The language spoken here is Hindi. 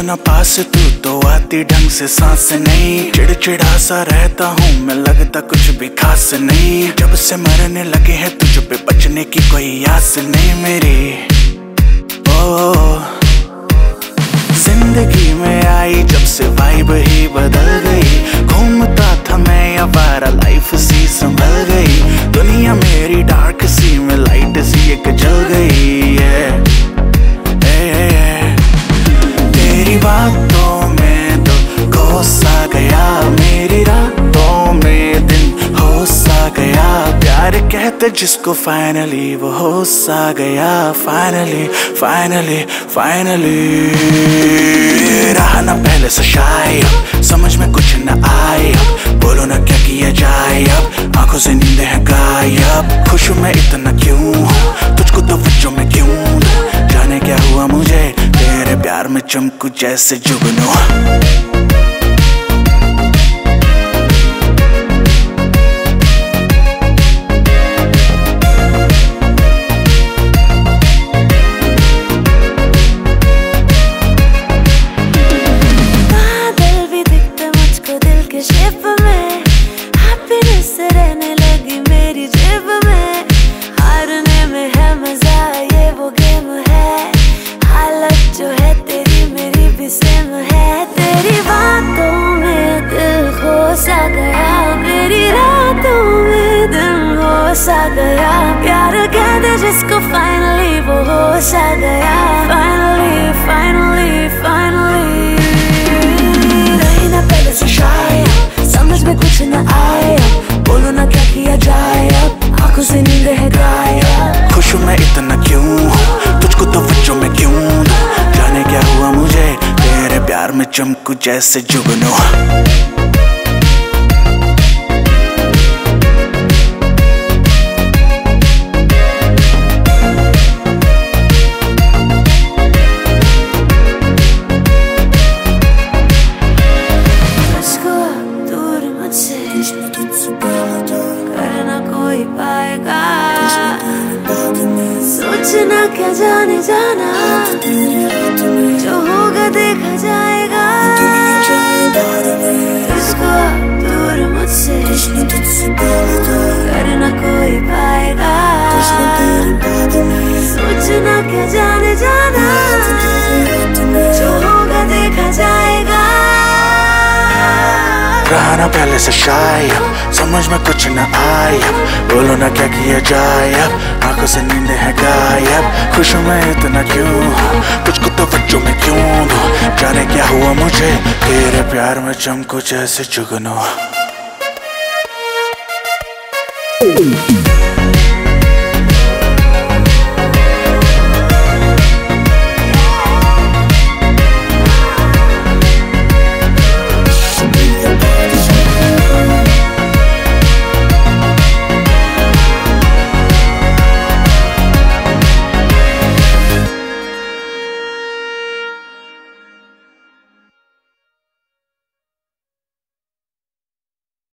ना पास तू तो आती ढंग से सांस नहीं। चिड़चिड़ा सा रहता हूँ मैं, लगता कुछ भी खास नहीं। जब से मरने लगे हैं तुझ पे, बचने की कोई आस नहीं मेरी। ओ जिंदगी में आई जब से वाइब ही बदल गई। घूमता था मैं आवारा, लाइफ सी संभल गई। दुनिया मेरी डार्क सी में लाइट सी एक जल गई है। तेरी बातों में तो खो सा गया, मेरी रातों में दिन हो सा गया। प्यार कहते जिसको फाइनली वो हो सा गया। फाइनली फाइनली फाइनली रहा ना पहले से शायद, समझ में कुछ न आए। बोलो ना क्या किया जाए अब, आंखों से नींद है गायब। खुश मैं इतना क्यों हूँ, तुझको तो बच्चों में क्यों दूं। जाने क्या हुआ मुझे, तेरे प्यार में चमकू जैसे जुगनू। शेप में हैप्पीनेस रहने लगी मेरी जेब में। हारने में है मजा, ये वो गेम है। हालत जो है तेरी मेरी भी सेम है। तेरी बातों में दिल खो सा गया, मेरी रातों में दिल हो सा गया। प्यार कह दे जिसको फाइनली वो हो सा गया। फाइनली फाइनली फाइनली रही ना पहले से शायद, समझ में कुछ न आए। बोलो ना क्या किया जाए अब, आंखों से नींद है गायब। खुश मैं इतना क्यों हूँ, तुझको तो बच्चों में क्यों दूं। जाने क्या हुआ मुझे, तेरे प्यार में चमकू जैसे जुगनू। करना कोई पाएगा, सोचना क्या जाने जाना। जो होगा देखा जाएगा, इसको दूर मुझसे करना कोई पाएगा। सोचना क्या जाने जाना, जो होगा देखा जाएगा। रहा ना पहले से शायद, समझ में कुछ न आया। बोलो ना क्या किया जाए अब, आंखों से नींद है गायब। खुश मैं इतना क्यों हूँ, तुझको तो बच्चों में क्यों दूं। जाने क्या हुआ मुझे, तेरे प्यार में चमकू जैसे जुगनू।